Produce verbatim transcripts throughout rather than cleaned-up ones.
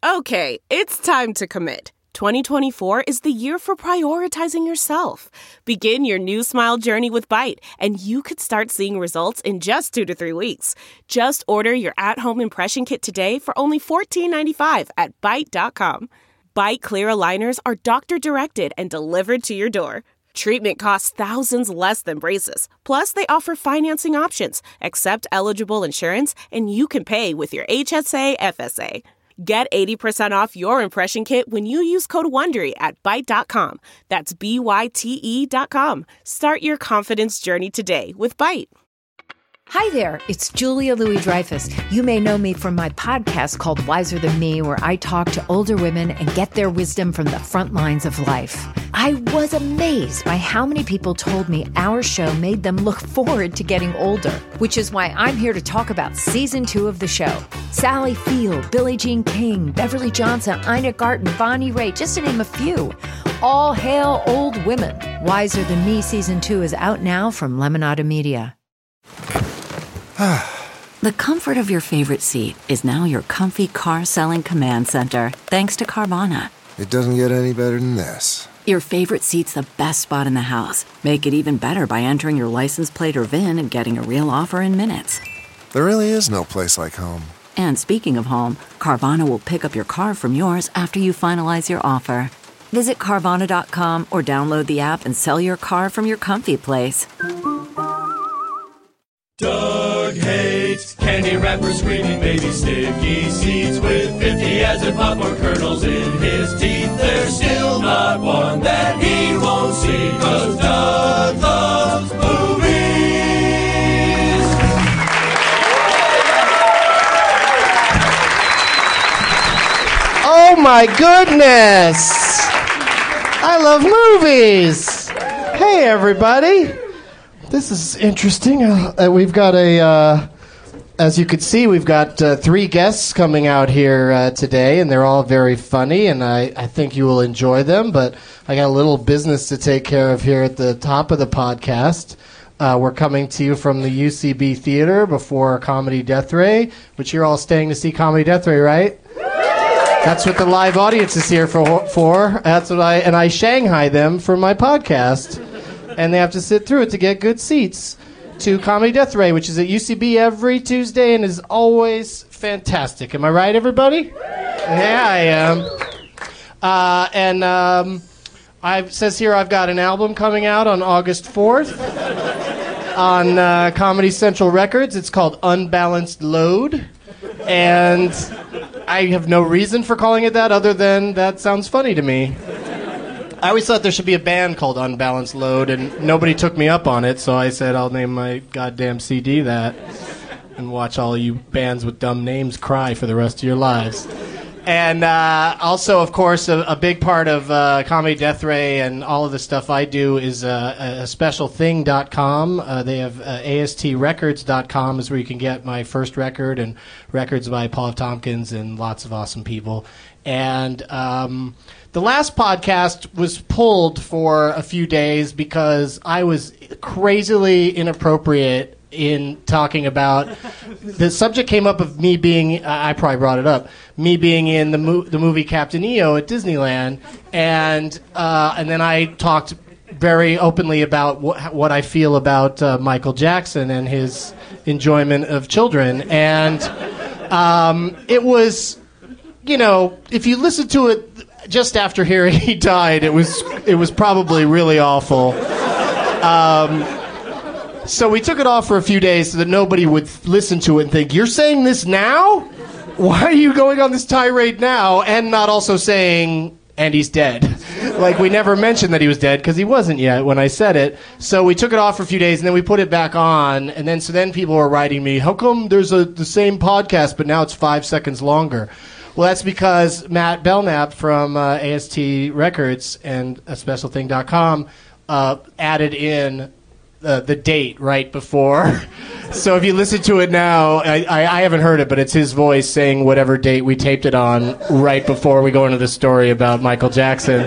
Okay, it's time to commit. twenty twenty-four is the year for prioritizing yourself. Begin your new smile journey with Byte, and you could start seeing results in just two to three weeks. Just order your at-home impression kit today for only fourteen ninety-five at byte dot com. Byte clear aligners are doctor-directed and delivered to your door. Treatment costs thousands less than braces. Plus, they offer financing options, accept eligible insurance, and you can pay with your H S A F S A. Get eighty percent off your impression kit when you use code WONDERY at byte dot com. That's B Y T E dot com. Start your confidence journey today with Byte. Hi there, it's Julia Louis-Dreyfus. You may know me from my podcast called Wiser Than Me, where I talk to older women and get their wisdom from the front lines of life. I was amazed by how many people told me our show made them look forward to getting older, which is why I'm here to talk about season two of the show. Sally Field, Billie Jean King, Beverly Johnson, Ina Garten, Bonnie Raitt, just to name a few. All hail old women. Wiser Than Me season two is out now from Lemonada Media. The comfort of your favorite seat is now your comfy car-selling command center, thanks to Carvana. It doesn't get any better than this. Your favorite seat's the best spot in the house. Make it even better by entering your license plate or V I N and getting a real offer in minutes. There really is no place like home. And speaking of home, Carvana will pick up your car from yours after you finalize your offer. Visit Carvana dot com or download the app and sell your car from your comfy place. Doug hates candy wrappers, screaming baby sticky seeds with fifty acid popcorn kernels in his teeth. There's still not one that he won't see, 'cause Doug loves movies. Oh my goodness! I love movies! Hey everybody! This is interesting. Uh, we've got a, uh, as you could see, we've got uh, three guests coming out here uh, today, and they're all very funny, and I, I think you will enjoy them, but I got a little business to take care of here at the top of the podcast. Uh, we're coming to you from the U C B Theater before Comedy Death Ray, which you're all staying to see Comedy Death Ray, right? That's what the live audience is here for. for. That's what I, and I Shanghai them for my podcast. And they have to sit through it to get good seats to Comedy Death Ray, which is at U C B every Tuesday and is always fantastic. Am I right, everybody? Yeah, I am. Uh, and um, I says here I've got an album coming out on August fourth on uh, Comedy Central Records. It's called Unbalanced Load. And I have no reason for calling it that other than that sounds funny to me. I always thought there should be a band called Unbalanced Load, and nobody took me up on it, so I said I'll name my goddamn C D that and watch all you bands with dumb names cry for the rest of your lives. And uh, also, of course, a, a big part of uh, Comedy Death Ray and all of the stuff I do is uh, a special thing dot com. Uh, they have uh, A S T records dot com is where you can get my first record and records by Paul F. Tompkins and lots of awesome people. And um, the last podcast was pulled for a few days because I was crazily inappropriate in talking about the subject came up of me being I probably brought it up me being in the mo- the movie Captain E O at Disneyland, and uh, and then I talked very openly about wh- what I feel about uh, Michael Jackson and his enjoyment of children, and um, it was, you know, if you listen to it just after hearing he died, it was it was probably really awful. Um, So we took it off for a few days so that nobody would listen to it and think, you're saying this now? Why are you going on this tirade now? And not also saying, and he's dead. Like, we never mentioned that he was dead because he wasn't yet when I said it. So we took it off for a few days and then we put it back on. And then so then people were writing me, how come there's a the same podcast but now it's five seconds longer? Well, that's because Matt Belknap from uh, A S T Records and a special thing dot com uh, added in Uh, the date right before. So if you listen to it now, I, I, I haven't heard it, but it's his voice saying whatever date we taped it on right before we go into the story about Michael Jackson.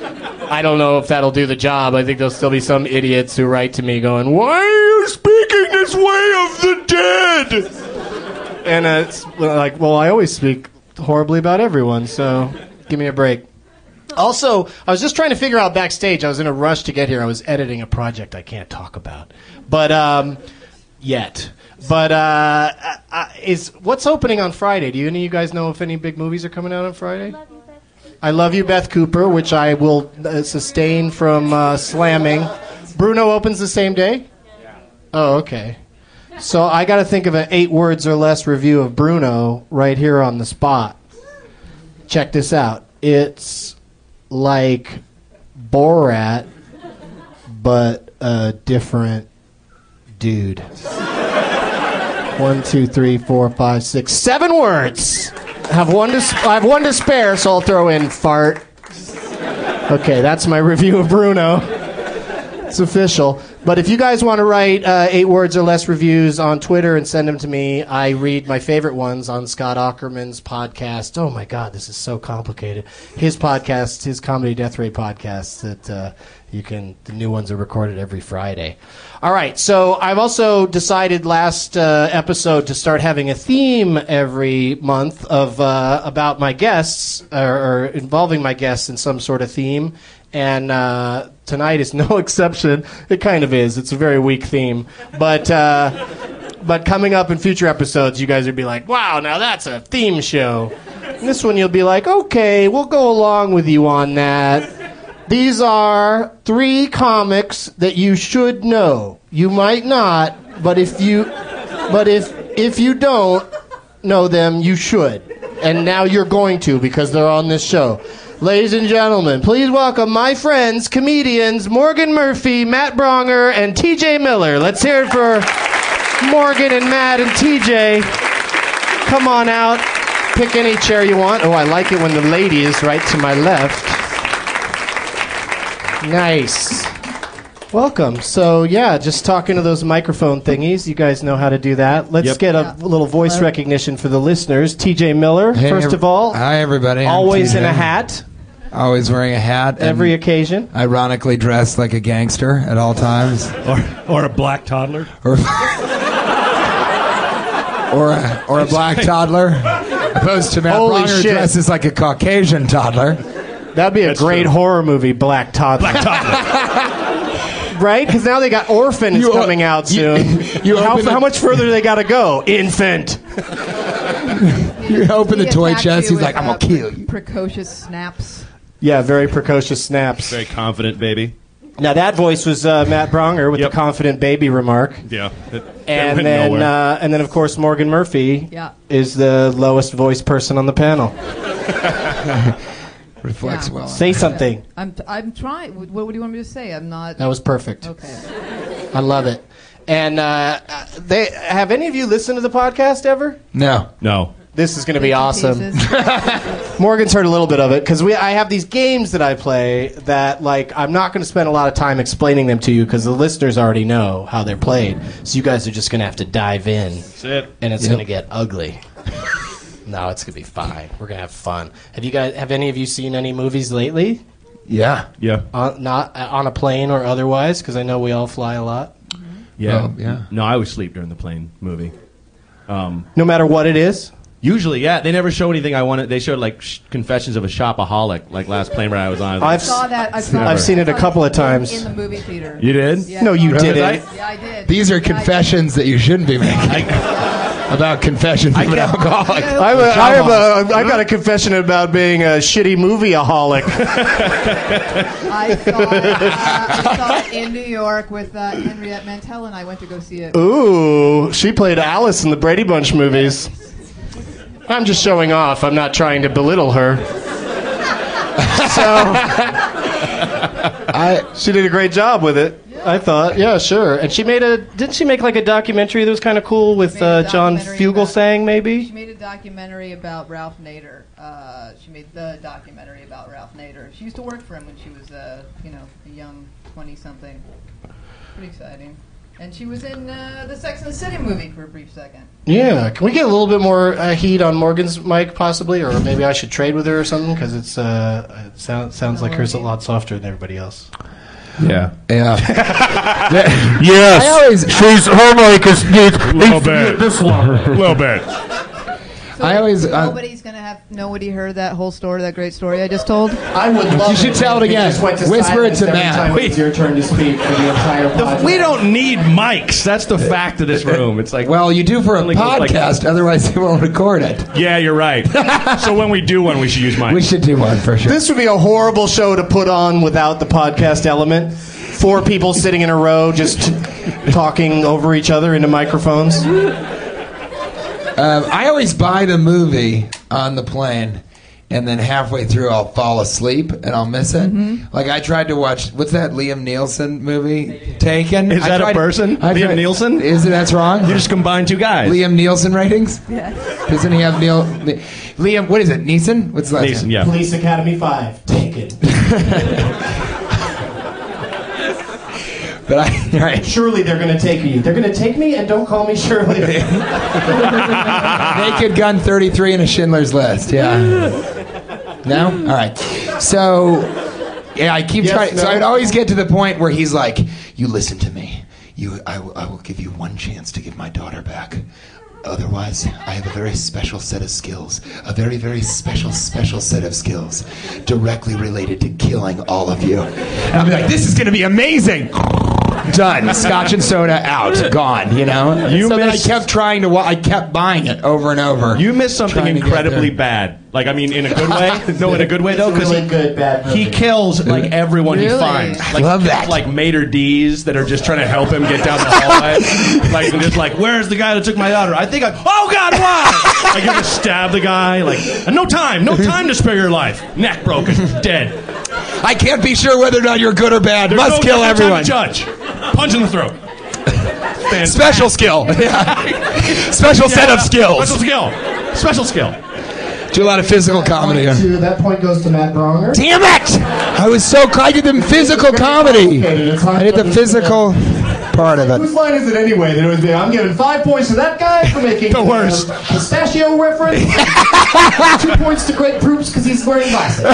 I don't know if that'll do the job. I think there'll still be some idiots who write to me going, why are you speaking this way of the dead? And uh, it's like, well, I always speak horribly about everyone, so give me a break. Also, I was just trying to figure out backstage. I was in a rush to get here. I was editing a project I can't talk about, but um, yet. But uh, uh, is what's opening on Friday? Do you, any of you guys know if any big movies are coming out on Friday? Love You, Beth. I Love You, Beth Cooper, which I will uh, sustain from uh, slamming. Bruno opens the same day? Yeah. Oh, okay. So I got to think of an eight words or less review of Bruno right here on the spot. Check this out. It's like Borat, but a different dude. One, two, three, four, five, six, seven words. I have one to sp- I have one to spare, so I'll throw in fart. Okay, that's my review of Bruno. It's official. But if you guys want to write uh, eight words or less reviews on Twitter and send them to me, I read my favorite ones on Scott Aukerman's podcast. Oh, my God, this is so complicated. His podcast, his Comedy Death Ray podcast, that uh, you can, the new ones are recorded every Friday. All right, so I've also decided last uh, episode to start having a theme every month of uh, about my guests, or, or involving my guests in some sort of theme. And uh, tonight is no exception. It kind of is. It's a very weak theme. But uh, but coming up in future episodes, you guys would be like, wow, now that's a theme show. And this one you'll be like, okay, we'll go along with you on that. These are three comics that you should know. You might not, but if you but if if you don't know them, you should. And now you're going to, because they're on this show. Ladies and gentlemen, please welcome my friends, comedians, Morgan Murphy, Matt Bronger, and T J Miller. Let's hear it for Morgan and Matt and T J. Come on out. Pick any chair you want. Oh, I like it when the lady is right to my left. Nice. Welcome. So, yeah, just talking to those microphone thingies. You guys know how to do that. Let's yep. get a yeah. little voice Hello. recognition for the listeners. T J Miller, hey, first of all. Hi, everybody. Always in a hat. Always wearing a hat. Every occasion. Ironically dressed like a gangster at all times. Or or a black toddler. Or, or, a, or a black toddler. Opposed to Matt Holy Bronger shit. dresses like a Caucasian toddler. That'd be a That's great true. horror movie, Black Toddler. Black toddler. Right? Because now they got Orphan is You, uh, coming out soon. You, you how, open how the, much further do they got to go? Infant. You open the toy chest, he's with, like, I'm uh, going to kill you. Precocious snaps. Yeah, very precocious snaps. Very confident baby. Now that voice was uh, Matt Bronger with Yep. the confident baby remark. Yeah. It, And it went then, nowhere. uh, and then, of course, Morgan Murphy Yeah. is the lowest voiced person on the panel. Reflects Yeah. well. Say something. I'm t- I'm trying. What, what do you want me to say? I'm not. That was perfect. Okay. I love it. And uh, they have any of you listened to the podcast ever? No. No. This is going to be Bits and awesome. pieces. Morgan's heard a little bit of it because we I have these games that I play that like I'm not going to spend a lot of time explaining them to you because the listeners already know how they're played. So you guys are just going to have to dive in. That's it. And it's Yep. going to get ugly. No, it's going to be fine. We're going to have fun. Have you guys? Have any of you seen any movies lately? Yeah. Yeah. On, not uh, on a plane or otherwise? Because I know we all fly a lot. Yeah. Oh, yeah. No, I always sleep during the plane movie. Um, No matter what it is. usually, yeah. They never show anything I wanted. They showed like sh- Confessions of a Shopaholic, like last plane ride I was on. I was I've I saw that. I saw I've that seen it a couple of times. in the movie theater. You did? Yeah. No, you Really? didn't. Yeah, I did. These are Yeah, I did. confessions that you shouldn't be making about confessions of an alcoholic. I, have a, I, have a, I got a confession about being a shitty movieaholic. I saw, it, uh, I saw it in New York with uh, Henriette Mantel, and I went to go see it. Ooh, she played Alice in the Brady Bunch movies. I'm just showing off. I'm not trying to belittle her. So, I, she did a great job with it. I thought, yeah, sure. And she made a, didn't she make like a documentary that was kind of cool with Made a uh, John documentary Fugelsang, She maybe? made a documentary about Ralph Nader. Uh, she made the documentary about Ralph Nader. She used to work for him when she was, uh, you know, a young twenty-something. Pretty exciting. And she was in uh, the Sex and the City movie for a brief second. Yeah. Can we get a little bit more uh, heat on Morgan's mic, possibly? Or maybe I should trade with her or something? Because it's, uh, it sound, sounds like hers a lot softer than everybody else. Yeah. Yeah. Yes. I always, She's her mic is needs Little bit. this long. A little bit. So So I always. Uh, nobody's gonna have nobody heard that whole story, that great story I just told. I would love You should it tell it if you again. just went to Whisper it silence to every Matt. time It's your turn to speak for the entire podcast. We don't need mics. That's the fact of this room. It's like, well, you do for a Only goes like- podcast, otherwise they won't record it. yeah, you're right. So when we do one, we should use mics. We should do one for sure. This would be a horrible show to put on without the podcast element. Four people sitting in a row just t- talking over each other into microphones. Um, I always buy the movie on the plane, and then halfway through I'll fall asleep and I'll miss it. Mm-hmm. Like I tried to watch what's that Liam Neeson movie? Taken. Is I that tried, a person? I Liam tried- Neeson? Is it? That's wrong. You just combined two guys. Liam Neeson ratings? Yeah. Doesn't he have Neil? Liam, what is it? Neeson? What's the last Neeson, name? yeah. Police Academy five. Take it. But I, right. Surely they're going to take me. They're going to take me and don't call me Shirley. Naked Gun thirty-three and a Schindler's List. Yeah. No? All right. So, yeah, I keep Yes, trying. no. So I'd always get to the point where he's like, "You listen to me. You, I, will- I will give you one chance to give my daughter back. Otherwise, I have a very special set of skills. A very, very special, special set of skills directly related to killing all of you." And I'll be like, "This is going to be amazing." Done. Scotch and soda out. Gone. You know. You so then I missed- kept trying to. wa- I kept buying it over and over. You missed something Trying to get incredibly there. bad. Like, I mean, in a good way. No, in a good way, though. Because really he, good, bad movie. he kills, like, everyone he Really? finds. I Like, love kills, that. Like, Mater D's that are just trying to help him get down the hallway. Like, and just like, where's the guy that took my daughter? I think I... Oh, God, why? Like, you just stab the guy. Like, and no time. No time to spare your life. Neck broken. Dead. I can't be sure whether or not you're good or bad. There's Must no, kill there's no everyone. time to judge. Punch in the throat. Fantastic. Special skill. Yeah. Special set of skills. Special skill. Special skill. Do a lot of physical comedy. Point to- that point goes to Matt Bronger. Damn it! I was so I did the physical comedy. I did the physical part of Whose it. line is it anyway? That it was, I'm giving five points to that guy for making The worst. Uh, pistachio reference. Two points to Greg Proops because he's wearing glasses.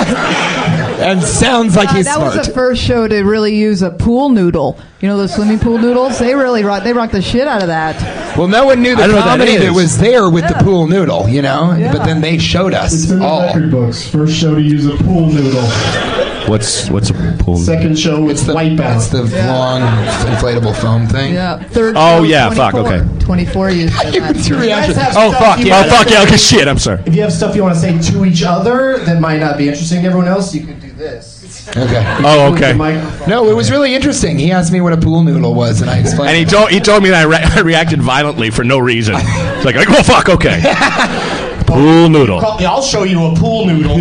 And sounds like Uh, he's that smart. was the first show to really use a pool noodle. You know those swimming pool noodles? They really rock. They rocked the shit out of that. Well, no one knew the I don't know what that comedy that, is. was there with the pool noodle, you know. Yeah. But then they showed us It's in the all. record books. First show to use a pool noodle. What's what's a pool? Second show It's with the Wipeout. it's the Yeah. long inflatable foam thing. Yeah. Third. Oh, show, yeah, fuck, twenty-four. okay. twenty-four used it. What's your reaction? Guys have Oh, stuff fuck, you yeah. Oh, wanna fuck, say- yeah, okay, shit, I'm sorry. If you have stuff you want to say to each other that might not be interesting to everyone else, you could do this. Okay. Oh, With the okay. microphone. No, it was really interesting. He asked me what a pool noodle was, and I explained. And he told he told me that I, re- I reacted violently for no reason. It's like, like, oh fuck, okay. Pool noodle. Call- yeah, I'll show you a pool noodle.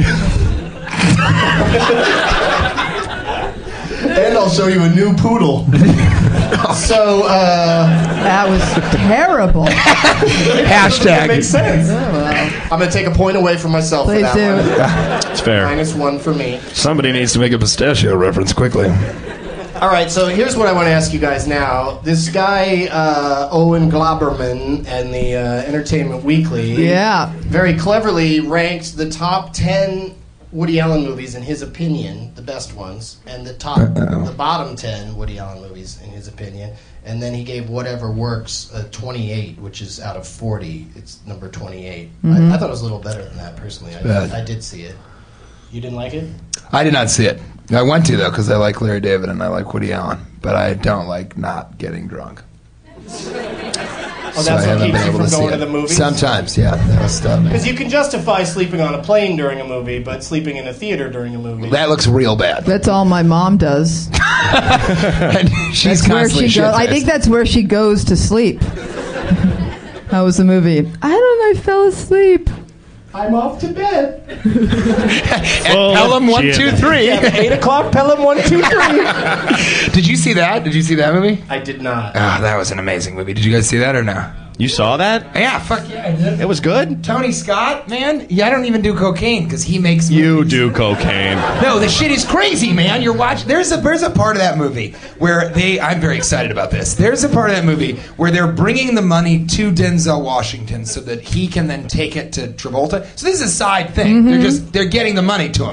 And I'll show you a new poodle. So, uh... That was terrible. Hashtag. It makes sense. Oh, well. I'm going to take a point away from myself Please for that do. one. It's fair. Minus one for me. Somebody needs to make a pistachio reference quickly. All right, so here's what I want to ask you guys now. This guy, uh, Owen Glauberman, and the uh, Entertainment Weekly, Yeah. very cleverly ranked the top ten Woody Allen movies in his opinion, the best ones, and the top, Uh-oh. the bottom ten Woody Allen movies in his opinion. And then he gave Whatever Works a twenty-eight, which is out of forty. It's number twenty-eight. Mm-hmm. I, I thought it was a little better than that, personally. I, Bad. I did see it. You didn't like it? I did not see it. I went to though because I like Larry David and I like Woody Allen, but I don't like not getting drunk. Oh, that's what keeps you from going to the movies? Sometimes, yeah, that was stuff. Because you can justify sleeping on a plane during a movie, but sleeping in a theater during a movie. That looks real bad. That's all my mom does. And she's That's where constantly she goes. I shit-faced. think that's where she goes to sleep. How was the movie? I don't know. I fell asleep. I'm off to bed. Oh, Pelham one shit. two three. Yeah, eight o'clock, Pelham one two three. Did you see that? Did you see that movie? I did not. Ah, that was an amazing movie. Did you guys see that or no? You saw that? Yeah, fuck yeah, I did. It was good. Tony Scott, man. Yeah, I don't even do cocaine because he makes. You movies. do cocaine. No, the shit is crazy, man. You're watching. There's a there's a part of that movie where they. I'm very excited about this. There's a part of that movie where they're bringing the money to Denzel Washington so that he can then take it to Travolta. So this is a side thing. They're just they're getting the money to him.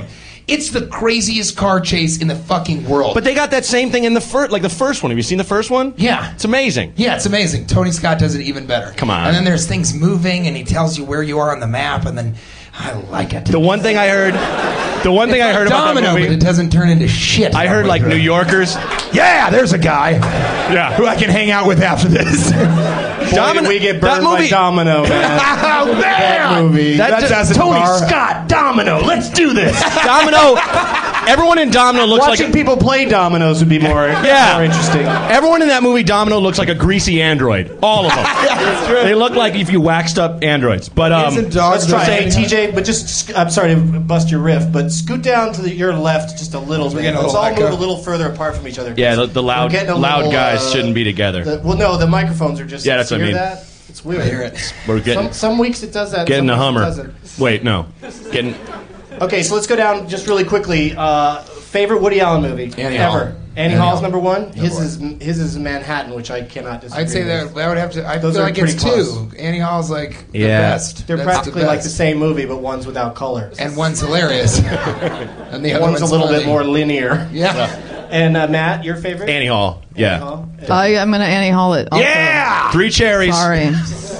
It's the craziest car chase in the fucking world. But they got that same thing in the first, like the first one. Have you seen the first one? Yeah. It's amazing. Yeah, it's amazing. Tony Scott does it even better. Come on. And then there's things moving, and he tells you where you are on the map, and then I like it. The one thing I heard, the one thing It's I heard like about Domino, that movie, but it doesn't turn into shit. I heard like New Yorkers. Yeah, there's a guy. Yeah. Who I can hang out with after this. Domino, we get burned movie- by Domino, man. Oh, man! That movie. That That's just- us in Tony the bar. Scott, Domino, let's do this. Domino. Everyone in Domino looks Watching like. people play dominoes would be more, Yeah. more interesting. Everyone in that movie Domino looks like a greasy android. All of them. They look like if you waxed up androids. But um, Let's try it, T J. But just, I'm sorry to bust your riff, but scoot down to the, your left just a little bit. getting a Let's little all echo. move a little further apart from each other. yeah, the, the loud We're getting a loud little, guys uh, shouldn't be together. The, well, no, the microphones are just. Yeah, that's what I hear mean. That? It's weird. I hear it. We're getting Some, some weeks it does that. getting some a weeks it Hummer. doesn't. Wait, no, getting. Okay, so let's go down just really quickly. Uh, favorite Woody Allen movie Annie ever? Hall. Annie, Annie Hall's Hall. number one. His Number is his is Manhattan, which I cannot disagree. I'd say that with. that would have to. I Those feel are like it's pretty two. Annie Hall's like the Yeah. best. They're That's practically the like the best. same movie, but one's without color. And one's hilarious. And the other One's a little funny. bit more linear. Yeah. And uh, Matt, your favorite? Annie Hall. Yeah. Annie Hall? I, I'm going to Annie Hall it. Also. Yeah. Three cherries. Sorry.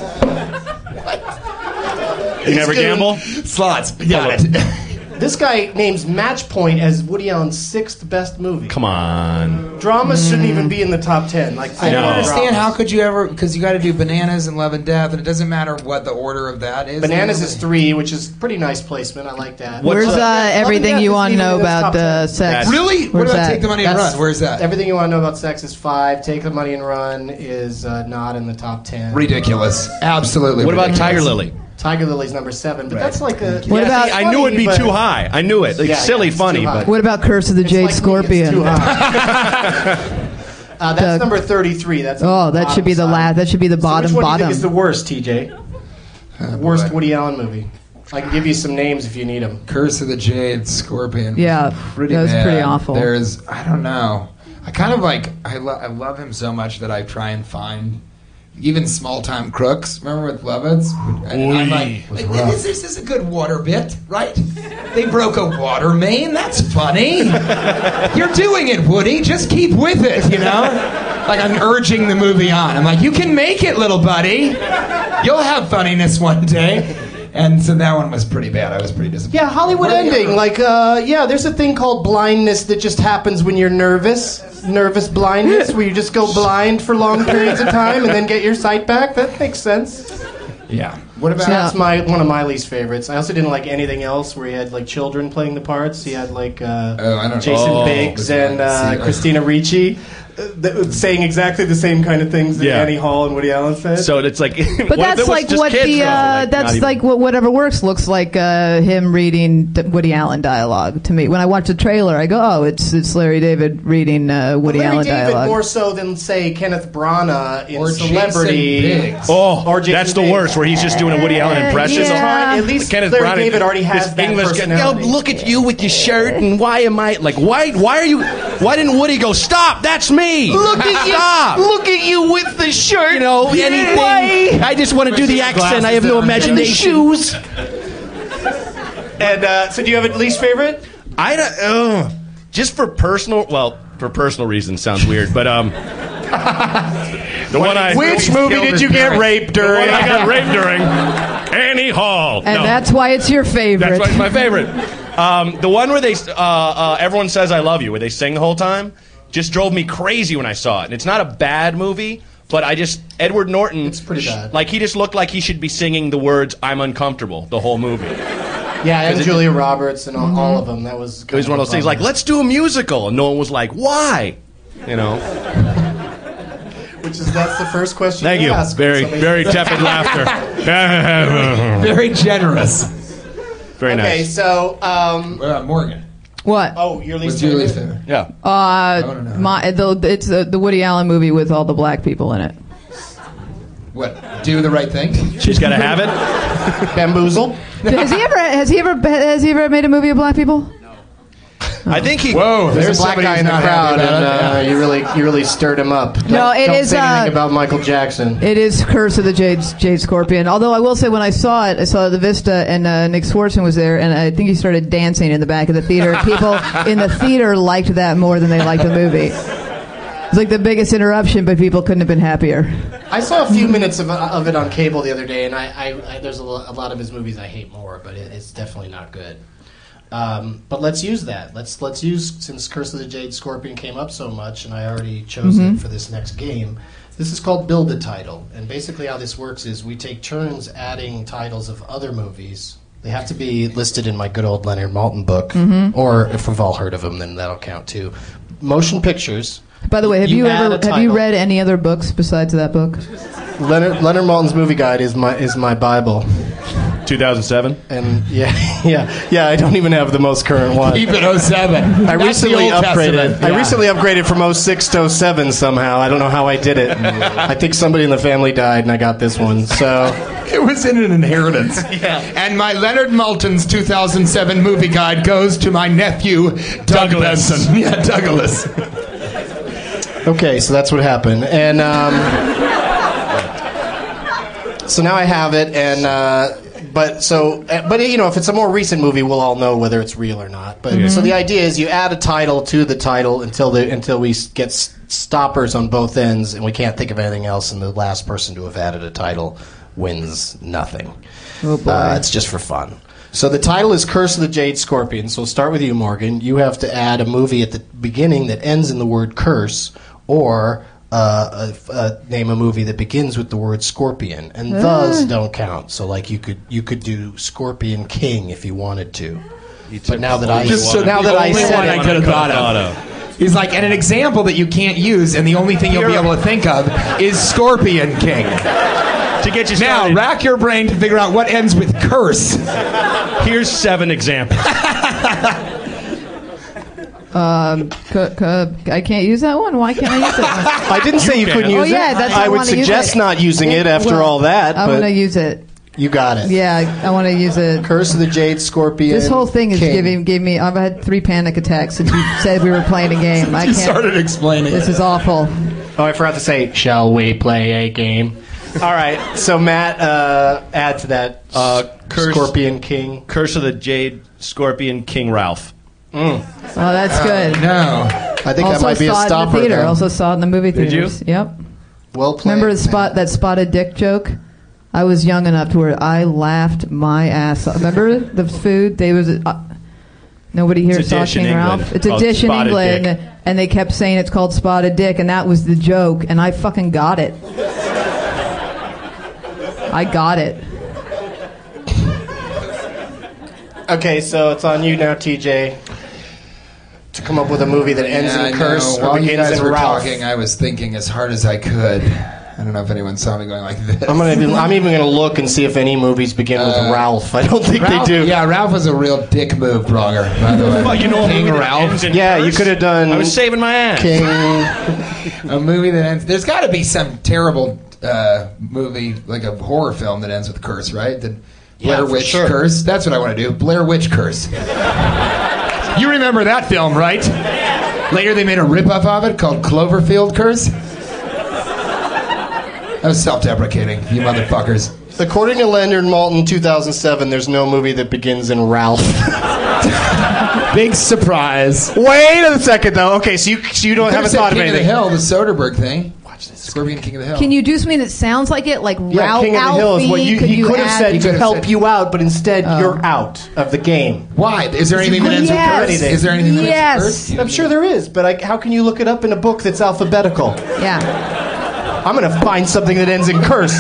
You never gamble. Slots. Got it. This guy names Match Point as Woody Allen's sixth best movie. Come on. Dramas shouldn't even be in the top ten. Like I don't No. understand how could you ever, because you got to do Bananas and Love and Death, and it doesn't matter what the order of that is. Bananas is three, which is pretty nice placement. I like that. What's Where's up? uh, Love and everything Death you isn't want to even know in this about top ten. uh, sex? Really? What Where's about that? Take the Money and That's- Run? Where's that? Everything You Want to Know About Sex is five. Take the Money and Run is uh, not in the top ten. Ridiculous. Absolutely. What about ridiculous. Tiger Lily? Tiger Lily's number seven, but Right. that's like a. What yeah, about- it's I knew it'd be funny, too but- high. I knew it. Like Yeah, silly, yeah, it's funny, too high. but What about Curse of the It's Jade like me, it's Scorpion? too high. uh, that's Doug. number thirty-three. That's Oh, that should be the last. That should be the So bottom which one do you bottom. think is the worst, T J? Oh, Worst boy. Woody Allen movie. I can give you some names if you need them. Curse of the Jade Scorpion. Yeah, pretty that was bad. pretty awful. There's, I don't know. I kind of like, I, lo- I love him so much that I try and find even Small Time Crooks. Remember with Lovitz? And I'm like, like this, this is a good water bit, right? They broke a water main. That's funny. You're doing it, Woody. Just keep with it, you know? Like I'm urging the movie on. I'm like, you can make it, little buddy. You'll have funniness one day. And so that one was pretty bad. I was pretty disappointed. Yeah, Hollywood Where the ending. other- Like, uh, yeah, there's a thing called blindness that just happens when you're nervous. Nervous blindness, where you just go blind for long periods of time and then get your sight back. That makes sense. Yeah. What about So that's my one of my least favorites. I also didn't like anything else where he had like children playing the parts. He had like uh, Oh, I don't- Jason Oh, Biggs was and mine. uh, See, Christina Ricci. uh, th- saying exactly the same kind of things that Yeah. Annie Hall and Woody Allen said. So it's like. But what if it that's was like just what kids, the though? uh, Like, not that's even- like what Whatever Works looks like uh, him reading D- Woody Allen dialogue to me. When I watch the trailer, I go, "Oh, it's it's Larry David reading uh, Woody Larry Allen David dialogue." more so than say Kenneth Branagh in Or Jason Celebrity. Biggs. Oh, Or Jason that's the Biggs. worst, where he's just doing a Woody Allen impression. Yeah. Trying- At least Kenneth Larry Branagh, David already has this that English guy. Yo, personality. look at you with your shirt, and why am I like? Why? Why are you? Why didn't Woody go? Stop! That's me. Look at you! Stop! Look at you with the shirt. You know anything? Why? I just want to do the accent. I have no imagination. Shoes. And uh, so, do you have a least favorite? I don't. Uh, just for personal. Well, for personal reasons, sounds weird, but um. The one I. Which movie did you get raped The during? one I got raped during. Annie Hall. and No. that's why it's your favorite. That's why it's my favorite. Um, the one where they, uh, uh, everyone says I love you, where they sing the whole time, just drove me crazy when I saw it. And it's not a bad movie, but I just, Edward Norton. It's pretty bad. Like, he just looked like he should be singing the words "I'm uncomfortable" the whole movie. Yeah, and it- Julia Roberts and all, all of them. That was. It was one of those things like, let's do a musical. And no one was like, why? You know? Which is that's the first question. Thank you. ask. Very, Somebody- very tepid laughter. Very generous. Very Okay, nice. so um, What about Morgan? What? oh, your least What's your least favorite? favorite? Yeah. Uh, don't know. my the, it's the, the Woody Allen movie with all the black people in it. What? Do the right thing? She's got to have it. Bamboozle. has he ever has he ever has he ever made a movie of black people? I think he. Whoa, there's, there's a black guy in the crowd, and uh, you really, you really stirred him up. Don't, no, it don't is say anything uh, about Michael Jackson. It is Curse of the Jade Jade Scorpion. Although I will say, when I saw it, I saw the Vista, and uh, Nick Swartzen was there, and I think he started dancing in the back of the theater. People in the theater liked that more than they liked the movie. It's like the biggest interruption, but people couldn't have been happier. I saw a few minutes of, of it on cable the other day, and I, I, I there's a, lo- a lot of his movies I hate more, but it, it's definitely not good. Um, but let's use that. Let's let's use, since Curse of the Jade Scorpion came up so much, and I already chose Mm-hmm. it for this next game. This is called Build a Title, and basically how this works is we take turns adding titles of other movies. They have to be listed in my good old Leonard Maltin book, Mm-hmm. or if we've all heard of them, then that'll count too. Motion pictures. By the way, have you, You add ever a have you title. read any other books besides that book? Leonard Leonard Maltin's Movie Guide is my is my Bible. two thousand seven. And yeah, yeah, yeah. I don't even have the most current one. Keep it oh seven. I That's the recently Old upgraded. Testament. I Yeah. recently upgraded from oh six to oh seven somehow. I don't know how I did it. I think somebody in the family died, and I got this one. So It was in an inheritance. Yeah. And my Leonard Maltin's two thousand seven movie guide goes to my nephew, Doug Douglas. Benson. Yeah, Douglas. okay, so that's what happened, and um, so now I have it, and uh, but so uh, but you know, if it's a more recent movie, we'll all know whether it's real or not. But so the idea is you add a title to the title until the until we s- get s- stoppers on both ends, and we can't think of anything else, and the last person to have added a title wins nothing. Oh boy. Uh, it's just for fun. So the title is Curse of the Jade Scorpion. So we'll start with you, Morgan. You have to add a movie at the beginning that ends in the word curse, or uh, uh, uh, name a movie that begins with the word scorpion. And those don't count. So like you could you could do Scorpion King if you wanted to. But now that I Just so now the that I only said one it, I could have thought of. He's like, and an example that you can't use, and the only thing you'll be able to think of is Scorpion King. To get you Now, started, rack your brain to figure out what ends with curse. here's seven examples. Um, c- c- I can't use that one. Why can't I use that one? I didn't say you, can. couldn't use Oh, it. yeah, that's why I I would wanna use suggest it. not using it after Well, all that. I'm but gonna use it. you got it. Yeah, I want to use it. Curse of the Jade Scorpion. This whole thing is King. giving gave me. I've had three panic attacks since you said we were playing a game. I You can't. started explaining This it. is awful. Oh, I forgot to say, shall we play a game? All right, so Matt, uh, add to that Uh, Curse- Scorpion King. Curse of the Jade Scorpion King Ralph. Oh, that's good. No. I think also that might be a saw it in stopper. the theater. though. Also saw it in the movie Did you? theaters. Yep. Well played. Remember the spot that spotted dick joke? I was young enough to where I laughed my ass off. Remember the food? They was uh, nobody here It's a saw dish in King England Ralph. It's a called dish in spotted England, dick. and they kept saying it's called spotted dick, and that was the joke, and I fucking got it. I got it. Okay, so it's on you now, T J, to come up with a movie that ends Yeah, in I curse know. or While you begins guys in were Ralph. talking, I was thinking as hard as I could. I don't know if anyone saw me going like this. I'm gonna. Be, I'm even gonna look and see if any movies begin with Uh, Ralph. I don't think Ralph, they do. Yeah, Ralph was a real dick move, Brogger, by the way. Well, you know, a King movie that Ralph. ends in Yeah, you curse? could have done I was saving my ass. King. A movie that ends. There's got to be some terrible uh, movie, like a horror film that ends with curse, right? The Yeah, Blair for Witch sure. Curse. That's what I want to do. Blair Witch Curse. You remember that film, right? Later, they made a ripoff of it called Cloverfield Curse. That was self-deprecating, you motherfuckers. According to Leonard Maltin, two thousand seven, there's no movie that begins in Ralph. Big surprise. Wait a second, though. Okay, so you so you don't Could've haven't said thought of King of the anything. Hill, the Soderbergh thing. Watch this. Scorpion King of the Hill. Can you do something that sounds like it, like Yeah, Ralph King of the Hill is what you, could he you could have add- said He to could've help said- you out, but instead Oh. you're out of the game. Why? Is there anything that ends Yes. with curse? Is there anything that Yes. ends with curse? I'm sure there is, but I, how can you look it up in a book that's alphabetical? Yeah. I'm going to find something that ends in curse.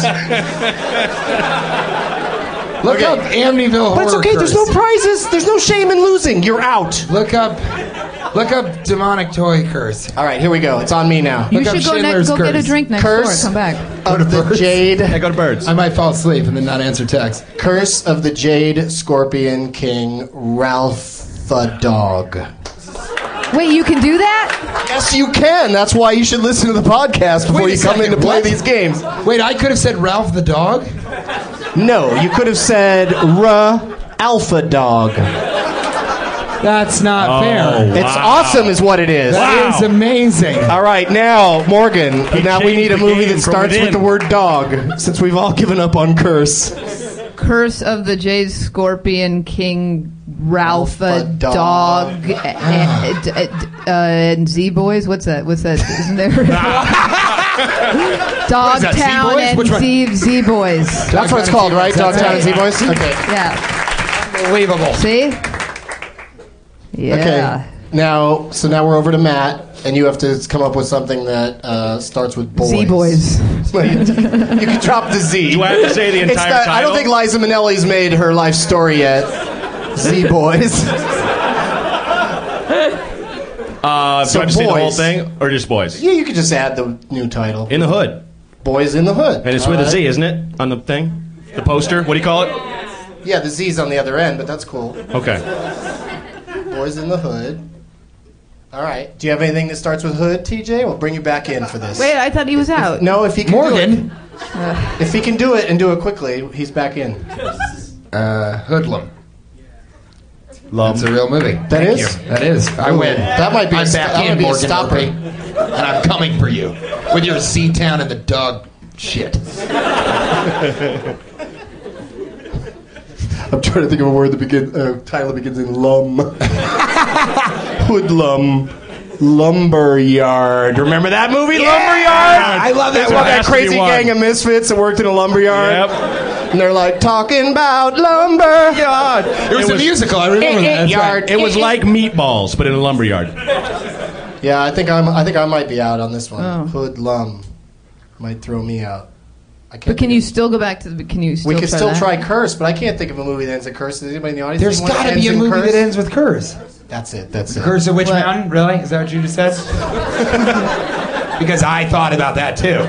Look Okay. up Amityville But it's Horror okay, there's no Curse. prizes. There's no shame in losing. You're out. Look up, look up demonic toy curse. All right, here we go. It's on me now. You Look up should go, ne- Schindler's go get a Curse. drink next Curse. door. Come back. Of the Jade. I go to Birds. I might fall asleep and then not answer text. Curse of the Jade Scorpion King Ralph the Dog. Wait, you can do that? Yes, you can. That's why you should listen to the podcast before Wait a you come in second, to play what? these games. Wait, I could have said Ralph the dog. No, you could have said R Alpha Dog. That's not Oh, fair. It's awesome, is what it is. That is amazing. All right, now Morgan. now we need a the movie game that from starts within. with the word dog, since we've all given up on Curse. Curse of the Jade Scorpion King Ralph, a Ralph a dog, dog. and, and, uh, and Z Boys. What's that? What's that? Isn't there? What is that, Dogtown Z-Boys? and Which one? Z Z Boys. That's what it's called, right? Dogtown and Z-Boys? Okay. Yeah. Unbelievable. See? Yeah. Okay. Now, so now we're over to Matt, and you have to come up with something that uh, starts with boys. Z Boys. you can drop the Z. Do I have to say the It's entire not- I don't title? think Liza Minnelli's made her life story yet. Z Boys. Uh, So do I have to say the whole boys. thing, or just boys? Yeah, you could just add the new title. In the Hood. Boys in the Hood. And it's All with a right. Z, isn't it? On the thing? The poster? What do you call it? Yeah, the Z's on the other end, but that's cool. Okay. Boys in the Hood. All right. Do you have anything that starts with Hood, T J? We'll bring you back in for this. Wait, I thought he was out. No, if he can Morgan. do it. If he can do it and do it quickly, he's back in. Uh, Hoodlum. Lum. That's a real movie. That Thank is? you. That is. I win. That might be I'm a, back that in, might be a Morgan stopper. Murphy. And I'm coming for you with your Z-Town and the dog shit. I'm trying to think of a word that begins. Uh, title that begins in lum. Hoodlum. Lumberyard. Remember that movie, Lumberyard? I love that It's about one. that Has to be crazy one. gang of misfits that worked in a lumberyard. Yep. And they're like talking about lumberyard. It was a musical. I remember that. That's Yard. right. It was like meatballs, but in a lumberyard. Yeah, I think I'm. I think I might be out on this one. Oh. Hoodlum might throw me out. I can't But can think you of- still go back to the? Can you still We could try still that? try Curse, but I can't think of a movie that ends in Curse. Does anybody in the audience? There's think one got to ends be a in movie Curse? that ends with Curse. That's it. That's it. Curse of Witch What? Mountain? Really? Is that what you just said? Because I thought about that too.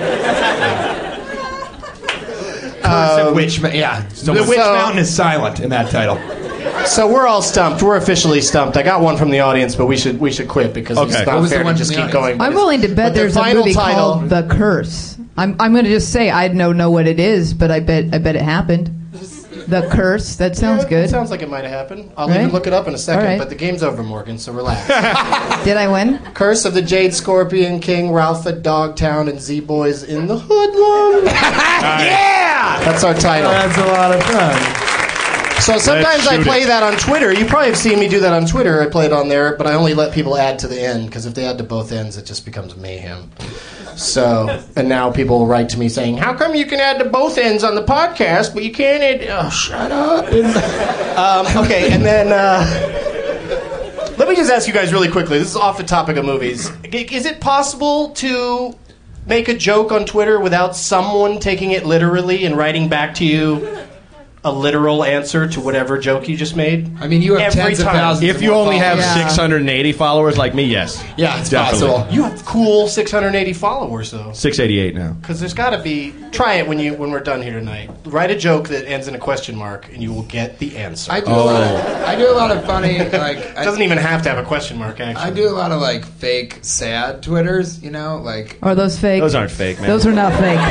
Curse of Witch Mountain. Yeah. The Witch so- Mountain is silent in that title. So we're all stumped. We're officially stumped. I got one from the audience, but we should we should quit because Okay. it's What not was the fair to one just from keep the going. I'm willing to bet But the there's a final movie title- called The Curse. I'm I'm going to just say I don't know what it is, but I bet I bet it happened. The Curse. That sounds Yeah, good. It sounds like it might have happened. I'll Right? even look it up in a second. All right. But the game's over, Morgan. So relax. Did I win? Curse of the Jade Scorpion King, Ralph at Dogtown, and Z Boys in the Hoodlum. Yeah! That's our title. That's a lot of fun. So sometimes I shoot play it. that on Twitter. You probably have seen me do that on Twitter. I play it on there, but I only let people add to the end because if they add to both ends, it just becomes mayhem. So, and now people will write to me saying, "How come you can add to both ends on the podcast, but you can't add?" Oh, shut up. um, okay, and then uh, let me just ask you guys really quickly. This is off the topic of movies. Is it possible to make a joke on Twitter without someone taking it literally and writing back to you a literal answer to whatever joke you just made? I mean, you have Every tens of time. thousands. If of you more only have followers. Yeah. six hundred eighty followers like me, yes. Yeah, it's Definitely. possible. You have cool six hundred eighty followers, though. six eighty-eight now. Because there's got to be. Try it when you when we're done here tonight. Write a joke that ends in a question mark, and you will get the answer. I do a lot of. I do a lot of funny like. It I, doesn't even have to have a question mark, actually. I do a lot of like fake sad Twitters. You know, like. Are those fake? Those aren't fake, man. Those are not fake.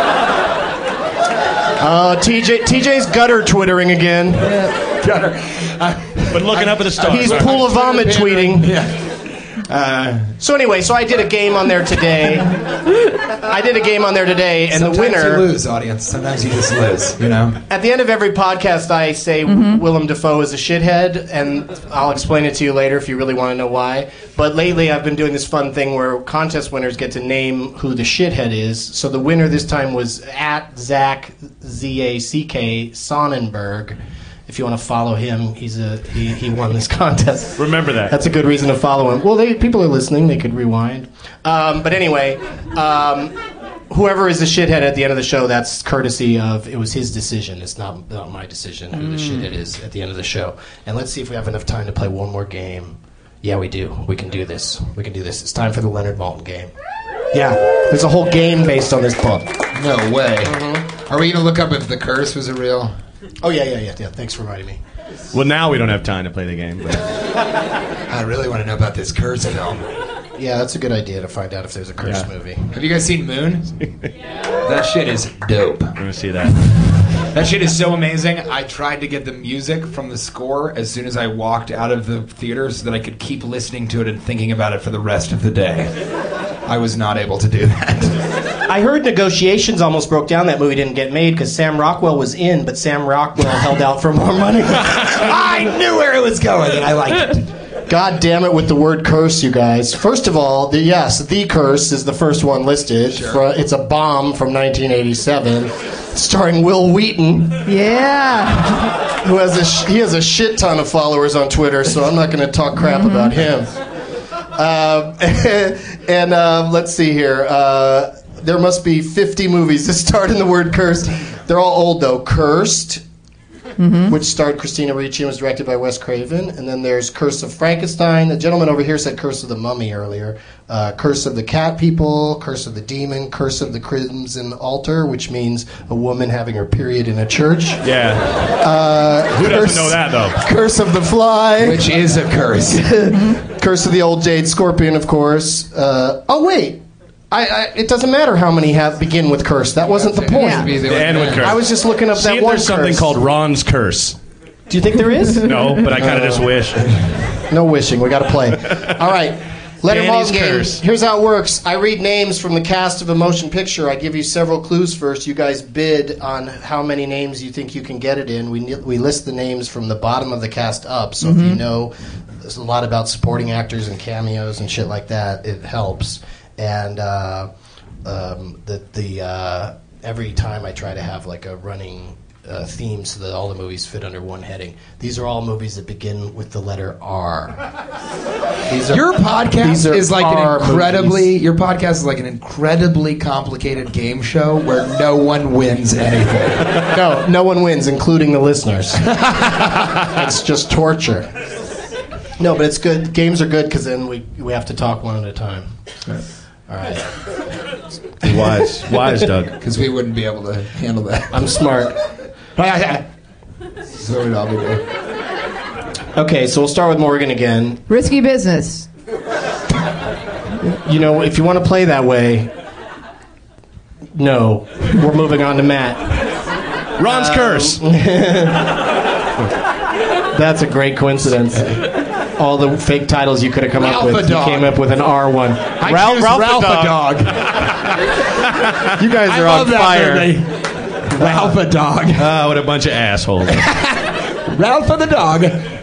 Uh, T J T J's gutter twittering again. Gutter. But looking up at the stars. He's pool of vomit tweeting. Yeah. Uh, So anyway, so I did a game on there today. I did a game on there today, and sometimes the winner. you lose, audience. Sometimes you just lose. You know. At the end of every podcast, I say Willem Dafoe is a shithead, and I'll explain it to you later if you really want to know why. But lately, I've been doing this fun thing where contest winners get to name who the shithead is. So the winner this time was at Zach Z A C K Sonnenberg. If you want to follow him, he's a he, he won this contest. Remember that. That's a good reason to follow him. Well, they, people are listening; they could rewind. Um, but anyway, um, whoever is the shithead at the end of the show, that's courtesy of it was his decision. It's not not my decision who the shithead is at the end of the show. And let's see if we have enough time to play one more game. Yeah, we do. We can do this. We can do this. It's time for the Leonard Maltin game. Yeah, there's a whole game based on this book. No way. Are we gonna look up if the curse was a real? Oh yeah, yeah, yeah, yeah. Thanks for reminding me. Well, now we don't have time to play the game. But I really want to know about this curse film. Yeah, that's a good idea to find out if there's a curse Yeah. movie. Have you guys seen Moon? That shit is dope. we're going to see that. That shit is so amazing. I tried to get the music from the score as soon as I walked out of the theater so that I could keep listening to it and thinking about it for the rest of the day. I was not able to do that. I heard negotiations almost broke down. That movie didn't get made because Sam Rockwell was in, but Sam Rockwell held out for more money. I knew where it was going, and I liked it. God damn it with the word curse, you guys. First of all, the, yes, The Curse is the first one listed. Sure. For, it's a bomb from nineteen eighty-seven, starring Will Wheaton. Yeah. Who has a sh- he has a shit ton of followers on Twitter, so I'm not going to talk crap mm-hmm. about him. Uh, and uh, let's see here. Uh, there must be fifty movies that start in the word curse. They're all old, though. Cursed, mm-hmm. which starred Christina Ricci and was directed by Wes Craven. And then there's Curse of Frankenstein. The gentleman over here said Curse of the Mummy earlier. Uh, Curse of the Cat People, Curse of the Demon, Curse of the Crimson Altar, which means a woman having her period in a church. Yeah. Uh, Who doesn't curse, know that, though? Curse of the Fly. Which is a curse. Curse of the Old Jade Scorpion, of course. Uh, oh, wait. I, I, it doesn't matter how many have begin with curse. That wasn't the point. Yeah. The end with curse. I was just looking up See that if one there's something curse. called Ron's curse. Do you think there is? No, but I kind of Uh, just wish. No wishing. We got to play. All right. Letter Danny's Ball game. curse. Here's how it works. I read names from the cast of a motion picture. I give you several clues first. You guys bid on how many names you think you can get it in. We we list the names from the bottom of the cast up. So mm-hmm. if you know there's a lot about supporting actors and cameos and shit like that, it helps. And uh, um, the the uh, every time I try to have like a running uh, theme so that all the movies fit under one heading. These are all movies that begin with the letter R. These are, Your podcast these are is like R an incredibly. movies. Your podcast is like an incredibly complicated game show where no one wins anything. No, no one wins, including the listeners. It's just torture. No, but it's good. Games are good because then we we have to talk one at a time. All right. Wise, wise, Doug. Because we wouldn't be able to handle that. I'm smart. So we'd all be doing. Okay, so we'll start with Morgan again. Risky business. You know, if you want to play that way, no. We're moving on to Matt. Ron's Um, curse. That's a great coincidence. All the fake titles you could have come Ralph up a with, you dog. came up with an R one. I Ralph, choose Ralph, Ralph the a dog. dog. You guys I are love on that fire. name. Ralph a dog. Ah, what a bunch of assholes. Ralph of the dog.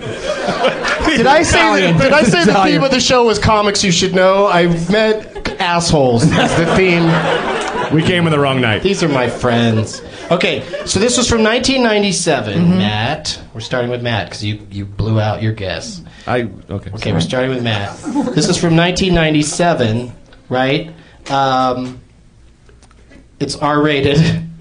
Did I say Italian. that, did I say the Italian. theme of the show was comics you should know? I meant assholes. That's the theme. We came in the wrong night. These are my friends. Okay, so this was from nineteen ninety-seven. Mm-hmm. Matt, we're starting with Matt because you, you blew out your guess. I okay. Okay, we're starting with Matt. This is from nineteen ninety-seven, right? Um, it's R-rated,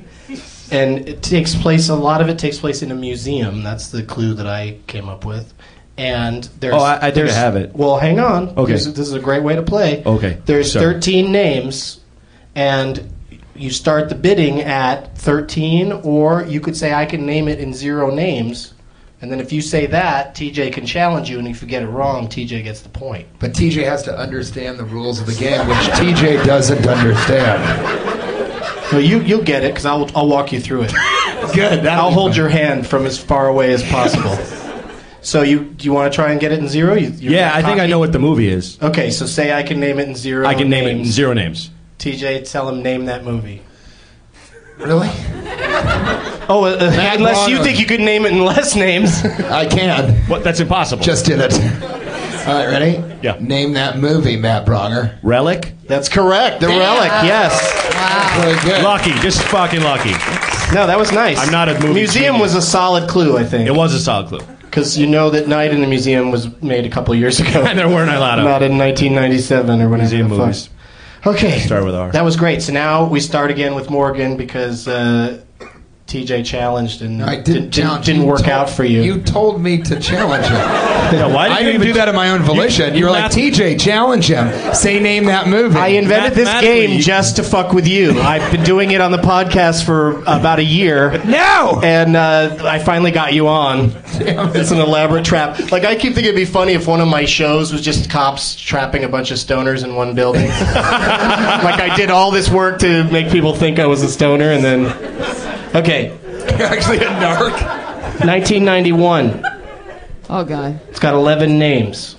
and it takes place. A lot of it takes place in a museum. That's the clue that I came up with. And there's. Oh, I- I think I there's- have it. Well, hang on. Okay. This, this is a great way to play. Okay, There's sorry. thirteen names, and you start the bidding at thirteen, or you could say I can name it in zero names. And then if you say that, T J can challenge you, and if you get it wrong, T J gets the point. But T J has to understand the rules of the game, which T J doesn't understand. Well, you, you'll get it, because I'll, I'll walk you through it. Good. I'll hold your hand from as far away as possible. So you do you want to try and get it in zero? You, you're Yeah, I think I cocky? know what the movie is. Okay, so say I can name it in zero I can name it in names. zero names. T J, tell him name that movie. Really? Oh, uh, uh, Matt unless you Bronner. think you could name it in less names. I can. What? That's impossible. Just did it. All right, ready? Yeah. Name that movie, Matt Bronger. Relic. That's correct. The Relic, yes. Wow. Very good. Lucky, just fucking lucky. No, that was nice. I'm not a movie Museum genius. was a solid clue, I think. It was a solid clue. Because you know that Night in the Museum was made a couple years ago. And there weren't a lot of Not in nineteen ninety-seven or whatever. museum the fuck. movies. Okay. Start with R. That was great. So now we start again with Morgan because uh, T J challenged and I didn't, didn't, challenge. didn't You work told- out for you. You told me to challenge him. Yeah, why did I you didn't even do that of my own volition. You, you were like, math- T J, challenge him. Say name that movie. I invented this Mathematically, game you- just to fuck with you. I've been doing it on the podcast for about a year. No! And uh, I finally got you on. It's an elaborate trap. Like, I keep thinking it'd be funny if one of my shows was just cops trapping a bunch of stoners in one building. Like, I did all this work to make people think I was a stoner, and then... Okay. You're actually a narc. nineteen ninety-one. Oh, God. It's got eleven names.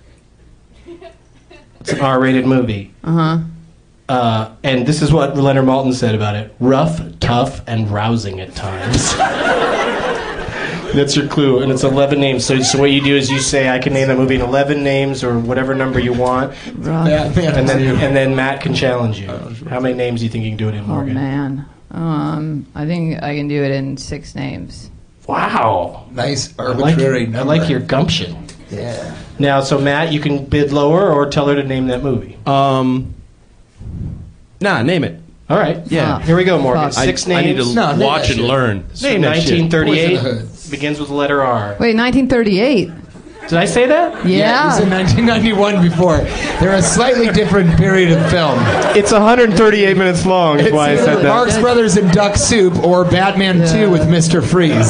It's an R-rated movie. Uh-huh. Uh, and this is what Leonard Maltin said about it. Rough, tough, and rousing at times. That's your clue, and it's eleven names. So, so what you do is you say, I can name that movie in eleven names or whatever number you want. Rough. And then, and then Matt can challenge you. How many names do you think you can do it in, Oh, Morgan? man. Um, I think I can do it in six names. Wow. Nice I like, arbitrary I number. like your gumption. Yeah. Now, so Matt, you can bid lower or tell her to name that movie. Um, nah, name it. All right. Yeah. Here we go, Morgan. I, Six I names. need to No, name watch that and shit. learn. Name Name that shit. nineteen thirty-eight. Boys in the Hood. Begins with the letter R. Wait, nineteen thirty-eight. Did I say that? Yeah. You said nineteen ninety-one before. They're a slightly different period of film. It's one hundred thirty-eight minutes long. That's why I said that. Marx Brothers and Duck Soup or Batman Yeah. two with Mister Freeze.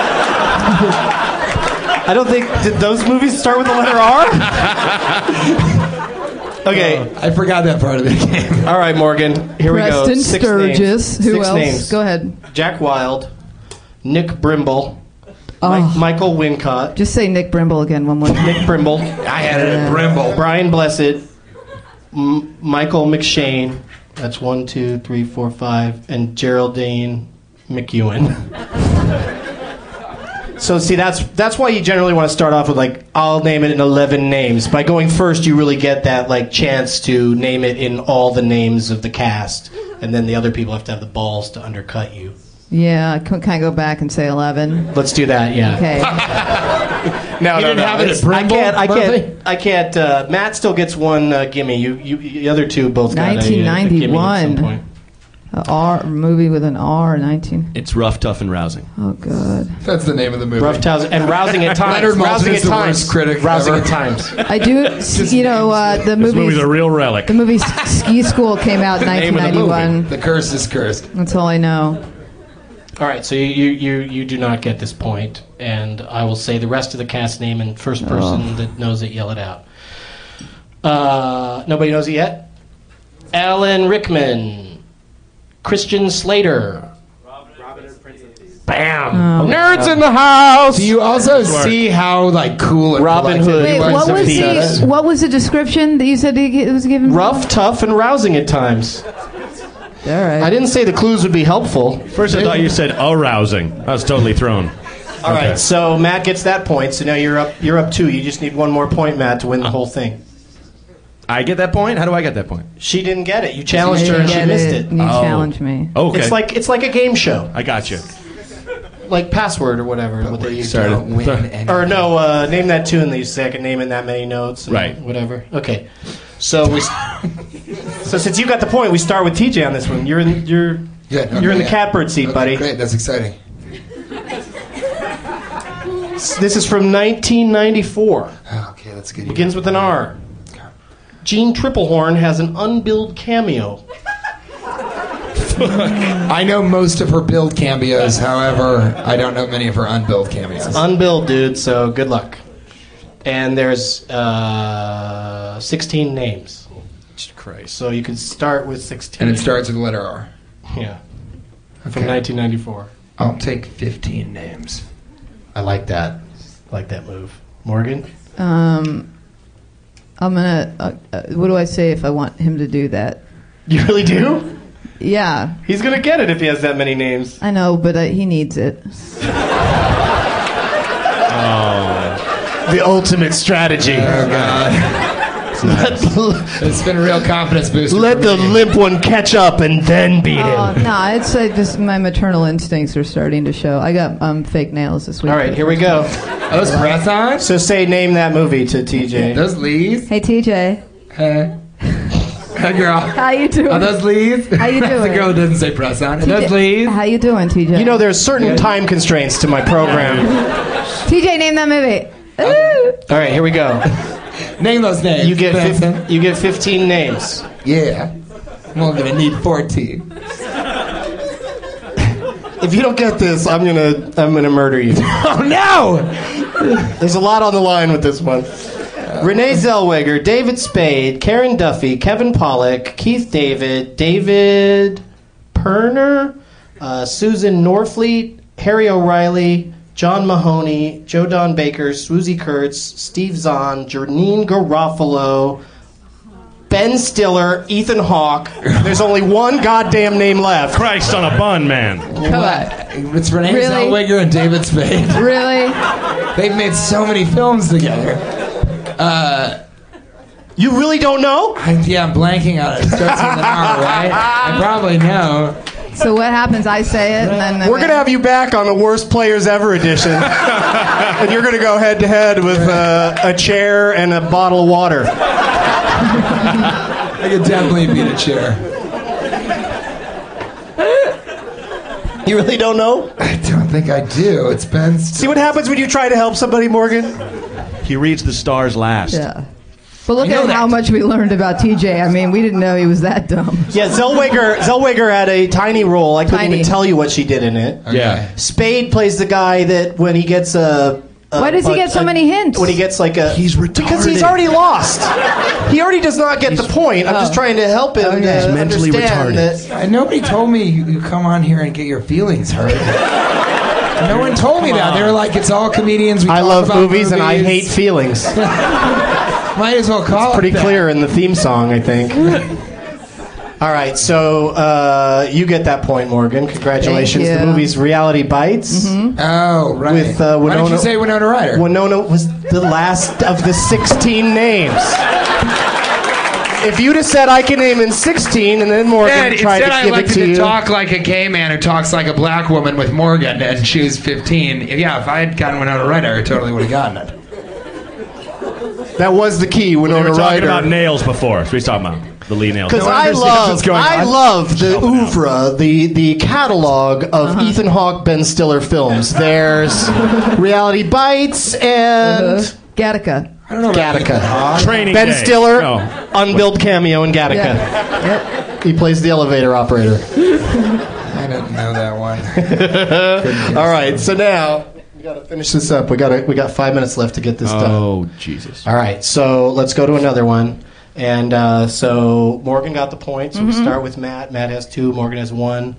I don't think did those movies start with the letter R? Okay. I forgot that part of the game. All right, Morgan. Here Preston we go. Six Sturgis. names. Who Six else? names. Go ahead. Jack Wilde, Nick Brimble, Oh. Mike, Michael Wincott, Just say Nick Brimble again one more time. Nick Brimble, I had it at Brimble. Brian Blessed, M- Michael McShane. That's one, two, three, four, five, and Geraldine McEwen. So see, that's that's why you generally want to start off with like, I'll name it in eleven names. By going first, you really get that like chance to name it in all the names of the cast, and then the other people have to have the balls to undercut you. Yeah, can, can I go back and say eleven? Let's do that. Yeah. Okay. No, You no, didn't no. have it at It's- Brimble, I can't. I Murphy? can't. I can't. Uh, Matt still gets one uh, gimme. You, you, the other two both got a, uh, a gimme at some nineteen ninety-one. point. A R movie with an R, nineteen. It's rough, tough, and rousing. Oh, God. That's the name of the movie. Rough Towers and rousing at times. Leonard Maltin rousing is at the times. worst critic Rousing ever. at times. I do, you know, uh, the This movie. movie's a real relic. The movie Ski School came out in name nineteen of the movie. ninety-one. The curse is cursed. That's all I know. All right, so you, you, you, you do not get this point, and I will say the rest of the cast name and first person Oh. that knows it, yell it out. Uh, nobody knows it yet? Alan Rickman, Christian Slater. Bam! Oh. Nerds in the house. Do you also see how like cool and Robin collected Hood. he Wait, was what when was he said the it? what was the description that you said it was given? Rough, tough, and rousing at times. All right. I didn't say the clues would be helpful. First, I thought you said arousing. I was totally thrown. All right, so Matt gets that point. So now you're up. You're up two. You just need one more point, Matt, to win the whole thing. I get that point? How do I get that point? She didn't get it. You challenged You her and she get missed it. it. You Oh. challenged me. Okay. It's like it's like a game show, I got you. like Password or whatever. what they You use. Started. don't win anything. Or no, uh, name that tune. They used to say I can name in that many notes. And Right. Whatever. Okay. So we. So since you got the point, we start with T J on this one. You're in. You're. Yeah, no, You're in the yeah. catbird seat, Okay, buddy. Great, that's exciting. This is from nineteen ninety-four. Oh, okay, that's good. Begins with an R. Gene Triplehorn has an unbilled cameo. I know most of her billed cameos. However, I don't know many of her unbilled cameos. Unbilled, dude. So good luck. And there's uh, sixteen names. Christ. So you can start with sixteen. And it starts with the letter R. Yeah. From Okay. nineteen ninety-four. I'll take fifteen names. I like that. I like that move. Morgan? Um, I'm gonna. Uh, uh, what do I say if I want him to do that? You really do? Yeah, He's going to get it if he has that many names. I know, but uh, he needs it. The ultimate strategy. Oh, God. Let, It's been a real confidence booster. let for the me. limp one catch up and then beat Oh him. no, it's like just my maternal instincts are starting to show. I got um, fake nails this week. All right, here we go. Are those press on? So say name that movie to T J. Those Lees? Hey T J, Hey. Hey, girl. how you doing? Are those Lees? How you That's doing? the girl who doesn't say press on. Are T J, those Lees? How you doing, T J? You know, there's certain Good. time constraints to my program. T J, name that movie. Ooh. All right, here we go. Name those names. You get Benson. fif- you get fifteen names. Yeah. I'm only gonna need fourteen. If you don't get this, I'm gonna I'm gonna murder you. Oh no! There's a lot on the line with this one. Renee Zellweger, David Spade, Karen Duffy, Kevin Pollak, Keith David, David Perner, uh, Susan Norfleet, Harry O'Reilly, John Mahoney, Joe Don Baker, Swoozie Kurtz, Steve Zahn, Janine Garofalo, Ben Stiller, Ethan Hawke. There's only one goddamn name left. Christ on a bun, man. Come on. It's Renee Really? Zellweger and David Spade. Really? They've made so many films together. Uh, you really don't know? I, yeah, I'm blanking on it. It starts with an R, right? I probably know. So what happens? I say it, and then We're going to have you back on the Worst Players Ever edition. And you're going to go head to head with uh, a chair and a bottle of water. I could definitely beat a chair. You really don't know? I don't think I do. It's Ben Stiller. See what happens when you try to help somebody, Morgan? He reads the stars last. Yeah. But look I know at that. how much we learned about T J. I mean, we didn't know he was that dumb. Yeah, Zellweger, Zellweger had a tiny role. I couldn't Tiny. even tell you what she did in it. Okay. Yeah. Spade plays the guy that when he gets a... a Why does he a- get so a- many hints? When he gets like a... He's Because he's retarded. already lost. He already does not get the point. I'm just trying to help him Okay. to He's mentally understand retarded. that... Uh, Nobody told me you, you come on here and get your feelings hurt. No one told me that. They were like, it's all comedians. We I talk love about movies, and I hate movies. feelings. Might as well call Pretty it that. clear in the theme song, I think. All right, so uh, you get that point, Morgan. Congratulations. Thank The you. movie's Reality Bites. Oh, right. With, uh, Why did Winona- you say Winona Ryder? Winona was the last of the sixteen names. If you'd have said I can name in sixteen, and then Morgan Instead, tried instead to I give like it to to you. talk like a gay man who talks like a black woman with Morgan, and she was fifteen. Yeah, if I had gotten Winona Ryder, I totally would have gotten it. That was the key, We Winona were talking Ryder. about nails before. So he's talking about the Lee nails. Because No one I understands love, what's going I on. love the Help it out. oeuvre, the the catalog of Uh-huh. Ethan Hawke, Ben Stiller films. There's Reality Bites and Uh, Gattaca. I don't know about Ethan Gattaca. Hawke. Training Ben Day. Stiller, No. unbilled cameo in Gattaca. Yeah. Yep. He plays the elevator operator. I didn't know that one. All right, so now we got to finish this up. We got to, we got five minutes left to get this done. Oh, Jesus. All right, so let's go to another one. And uh, so Morgan got the point. So we start with Matt. Matt has two. Morgan has one.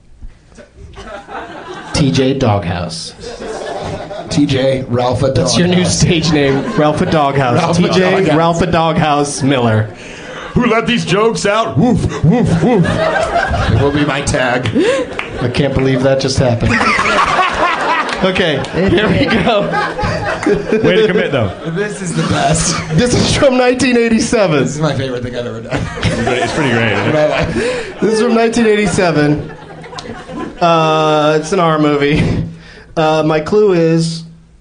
T J Doghouse. T J, Ralph a That's your new stage name, Ralph a Doghouse. Ralph a T J Doghouse. Ralph a Doghouse Miller. Who let these jokes out? Woof, woof, woof. It will be my tag. I can't believe that just happened. Okay, here we go. Way to commit, though. This is the best. This is from nineteen eighty-seven. This is my favorite thing I've ever done. It's pretty great. Isn't it? My life. This is from nineteen eighty-seven. Uh, it's an R movie. Uh, my clue is.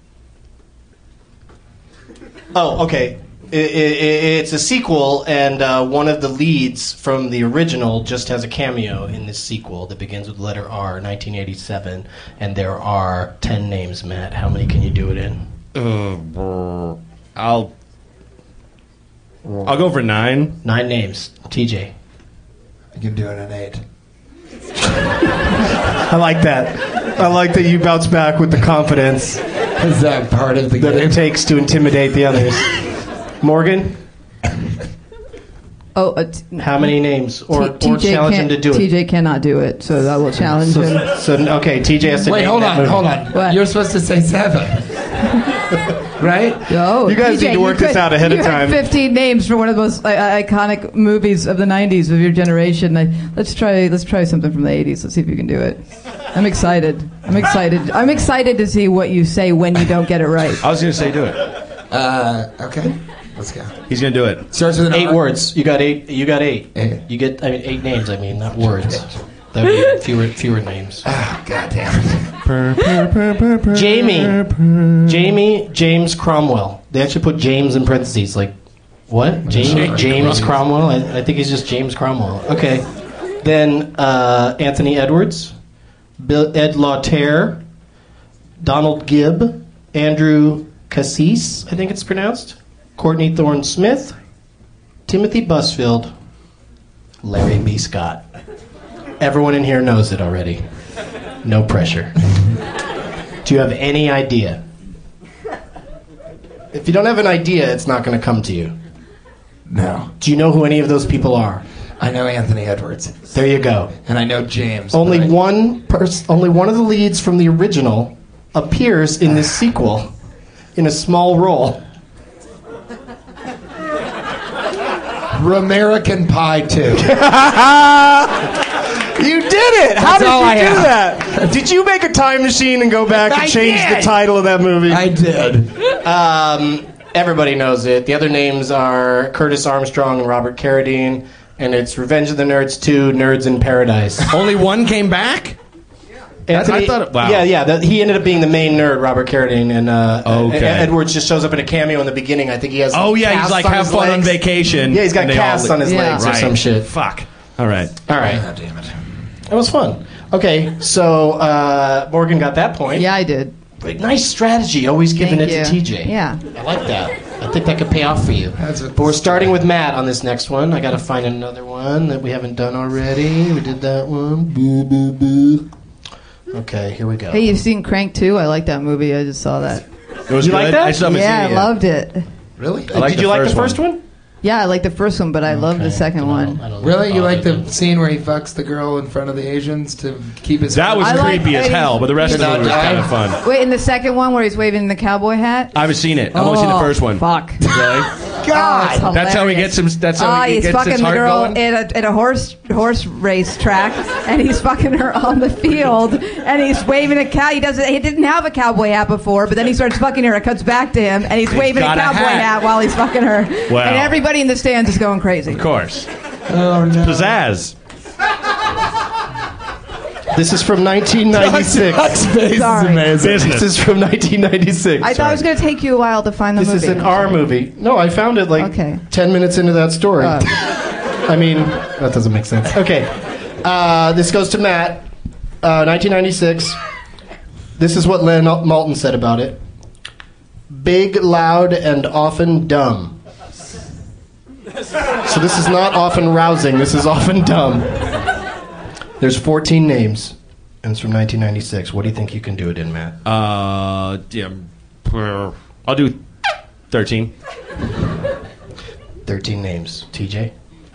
Oh, okay. I- I- I- it's a sequel, and uh, one of the leads from the original just has a cameo in this sequel that begins with letter R, nineteen eighty-seven, and there are ten names, Matt. How many can you do it in? Uh, I'll. I'll go for nine. Nine names. T J. I can do it in eight. I like that. I like that you bounce back with the confidence Is that part of the that game? it takes to intimidate the others. Morgan, Oh, uh, t- how many names? Or, T- or TJ challenge him can't- to do it. T J cannot do it, so I will challenge him. So, so okay, T J has to Wait, name hold that on, movie. hold on. What? You're supposed to say seven. Right? Oh, You guys T J, need to work you this could- out ahead of you had time. fifteen names for one of the most uh, iconic movies of the nineties of your generation. I, let's try. Let's try something from the eighties. Let's see if you can do it. I'm excited. I'm excited. I'm excited to see what you say when you don't get it right. I was going to say do it. Uh, okay. Let's go. He's going to do it. Starts with an Eight R. words. You got eight. You got eight. Eight. You get. I mean, eight names. I mean, not words. That would be fewer fewer names. Oh, God damn it. Jamie. Jamie James Cromwell. They actually put James in parentheses. Like, what? Jamie James Cromwell? I, I think he's just James Cromwell. Okay. Then uh, Anthony Edwards, Bill, Ed Lauter, Donald Gibb, Andrew Cassis, I think it's pronounced, Courtney Thorne Smith, Timothy Busfield, Larry B. Scott. Everyone in here knows it already. No pressure. Do you have any idea? If you don't have an idea, it's not going to come to you. No. Do you know who any of those people are? I know Anthony Edwards. There you go. And I know James. Only right? one person, only one of the leads from the original appears in this sequel in a small role. American Pie two. You did it! How That's did all you I do have. that? Did you make a time machine and go back and I change did. the title of that movie? I did. Um, everybody knows it. The other names are Curtis Armstrong and Robert Carradine, and it's Revenge of the Nerds two, Nerds in Paradise. Only one came back? Anthony, I thought it- wow. Yeah, yeah. The, he ended up being the main nerd, Robert Carradine, and uh, Okay. Ed- Edwards just shows up in a cameo in the beginning. I think he has. Oh, yeah, he's casts like, on have his fun on legs. vacation. Yeah, he's got and they casts all- on his Yeah. legs or Right. some shit. Fuck. All right. All right, Oh, damn it. it was fun. Okay, so uh, Morgan got that point. Yeah, I did. But nice strategy, always giving Thank it to you. T J. Yeah. I like that. I think that could pay off for you. That's what But we're starting with Matt on this next one. I got to find another one that we haven't done already. We did that one. Boo, boo, boo. Okay, here we go. Hey, you've seen Crank two? I like that movie. I just saw that. It was You good. like that? I still haven't Yeah, seen I it yet. loved it. Really? I like Did the you like the first first one. one? Yeah, I like the first one, but I love the second one. Really? You like the scene where he fucks the girl in front of the Asians to keep his... That was I like creepy as Eddie- hell, but the rest of the Did movie was not kind die? of fun. Wait, in the second one where he's waving the cowboy hat? I haven't seen it. I've only seen the Oh, first one. Fuck. Really? God. Oh, That's how he gets him. That's how Oh, he he's gets fucking his the heart girl going. at a, at a horse horse race track, and he's fucking her on the field, and he's waving a cow. He doesn't. He didn't have a cowboy hat before, but then he starts fucking her. It cuts back to him, and he's, He's waving a got a cowboy hat. hat. while he's fucking her. Wow. And everybody in the stands is going crazy. Of course. Oh, no. Pizzazz. This is from nineteen ninety-six. Space Sorry. is amazing. This Business. is from nineteen ninety-six. I thought it was going to take you a while to find the This movie. is an R movie. No, I found it like Okay. ten minutes into that story. Oh. I mean, that doesn't make sense. Okay. Uh, this goes to Matt. Uh, nineteen ninety-six. This is what Len Malton said about it. Big, loud, and often dumb. So this is not often rousing. This is often dumb. There's fourteen names, and it's from nineteen ninety-six. What do you think you can do it in, Matt? Uh, yeah. I'll do thirteen. thirteen names. T J?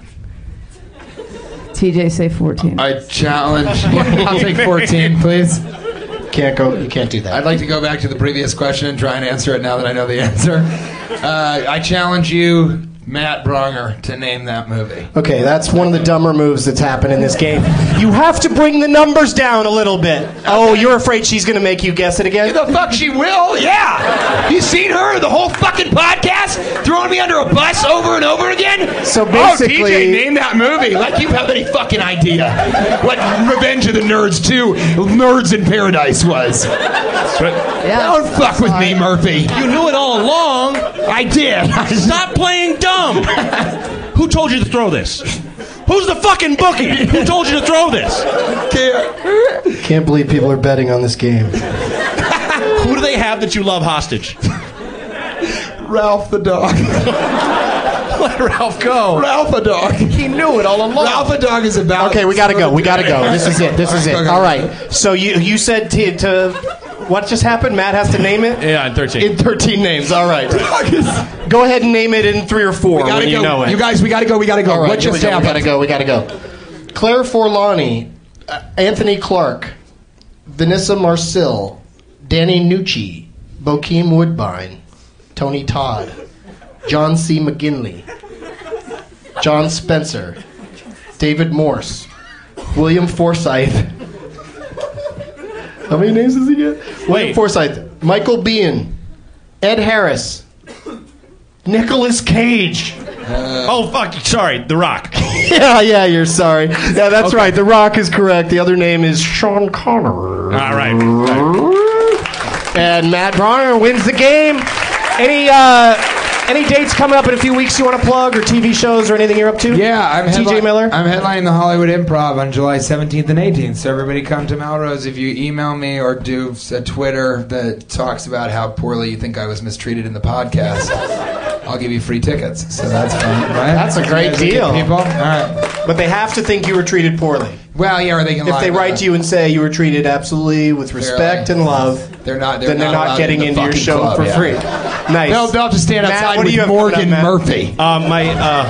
T J, say fourteen. I challenge... I'll take fourteen, please. Can't go. You can't do that. I'd like to go back to the previous question and try and answer it now that I know the answer. Uh, I challenge you, Matt Bronger, to name that movie. Okay, that's one of the dumber moves that's happened in this game. You have to bring the numbers down a little bit. Oh, you're afraid she's going to make you guess it again? The fuck she will? Yeah! You seen her the whole fucking podcast throwing me under a bus over and over again? So Oh, basically- T J, name that movie like you have any fucking idea what Revenge of the Nerds two, Nerds in Paradise was. Yeah. Don't fuck with me, Murphy. You knew it all along. I did. Stop playing dumb. Who told you to throw this? Who's the fucking bookie? Who told you to throw this? Can't. Can't believe people are betting on this game. Who do they have that you love hostage? Ralph the dog. Let Ralph go. Ralph the dog. He knew it all along. Ralph the dog is about. Okay, we got to go. We got to go. This is it. This is it. Okay. All right. So you you said to, to what just happened? Matt has to name it? Yeah, in thirteen. In thirteen names. All right. Go ahead and name it in three or four We gotta when you go. know it. You guys, we gotta go. We gotta go. All right, What here we just go. We happened? gotta go. We gotta go. Claire Forlani, uh, Anthony Clark, Vanessa Marcil, Danny Nucci, Bokeem Woodbine, Tony Todd, John C. McGinley, John Spencer, David Morse, William Forsythe. How many names does he get? William Wait. Forsythe, Michael Biehn, Ed Harris, Nicolas Cage. Oh, fuck. Sorry, The Rock. Yeah, yeah, you're sorry. Yeah, that's Okay. right. The Rock is correct. The other name is Sean Connery. All right. right. And Matt Bronner wins the game. Any uh, any dates coming up in a few weeks you want to plug, or T V shows, or anything you're up to? Yeah, I'm T J headli- Miller. I'm headlining the Hollywood Improv on July seventeenth and eighteenth. So everybody come to Melrose. If you email me or do a Twitter that talks about how poorly you think I was mistreated in the podcast, I'll give you free tickets. So that's fun, right? That's a You great guys are good deal. people. All right. But they have to think you were treated poorly. Well, yeah, or they can If lie they about write it. to you and say you were treated absolutely with respect Fairly. and love, They're not. They're then they're not, not allowed getting in the into your fucking show club, for yeah. free. Nice. They'll, they'll just stand Matt, outside what do with you have coming up, Morgan Matt? Murphy. Uh, my uh,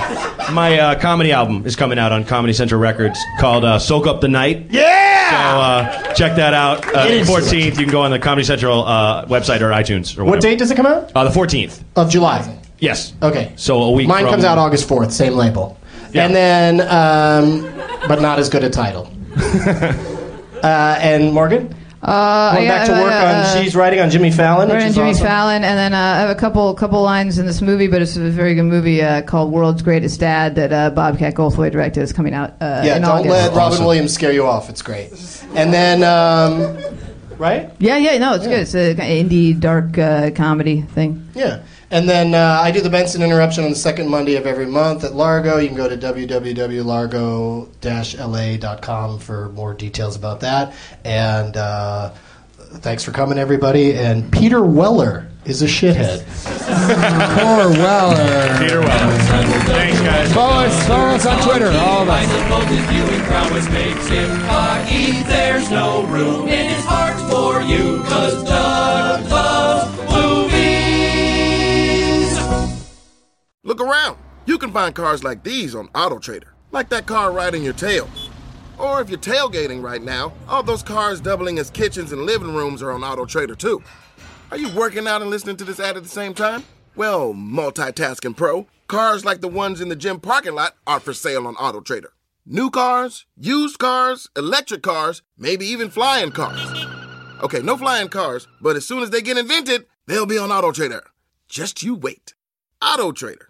my uh, comedy album is coming out on Comedy Central Records called uh, Soak Up the Night. Yeah! So uh, check that out. Uh, the fourteenth, you can go on the Comedy Central uh, website or iTunes or whatever. What date does it come out? Uh, the fourteenth. Of July. Yes. Okay. So a week Mine from... comes out August fourth, same label. Yeah. And then, um, but not as good a title. uh, and Morgan? Uh, Going yeah, back to work uh, on, she's writing on Jimmy Fallon. We're which in is Jimmy awesome. Fallon, and then uh, I have a couple couple lines in this movie, but it's a very good movie uh, called World's Greatest Dad that uh, Bobcat Goldthwait directed. It's coming out uh, Yeah, in don't August. let Robin Williams scare you off. It's great. And then, um, right? Yeah, yeah, no, it's Yeah. good. It's an indie, dark uh, comedy thing. Yeah. And then uh, I do the Benson Interruption on the second Monday of every month at Largo. You can go to w w w dot largo dash l a dot com for more details about that. And uh, thanks for coming, everybody. And Peter Weller is a shithead. Poor Weller. Peter Weller. Thanks, guys. Follow us, follow us on Twitter, all of I us. suppose his viewing prowess makes him cocky. There's no room in his heart for you, 'cause Doug loves movies. Look around. You can find cars like these on AutoTrader, like that car riding your tail. Or if you're tailgating right now, all those cars doubling as kitchens and living rooms are on AutoTrader too. Are you working out and listening to this ad at the same time? Well, multitasking pro, cars like the ones in the gym parking lot are for sale on AutoTrader. New cars, used cars, electric cars, maybe even flying cars. Okay, no flying cars, but as soon as they get invented, they'll be on AutoTrader. Just you wait. AutoTrader.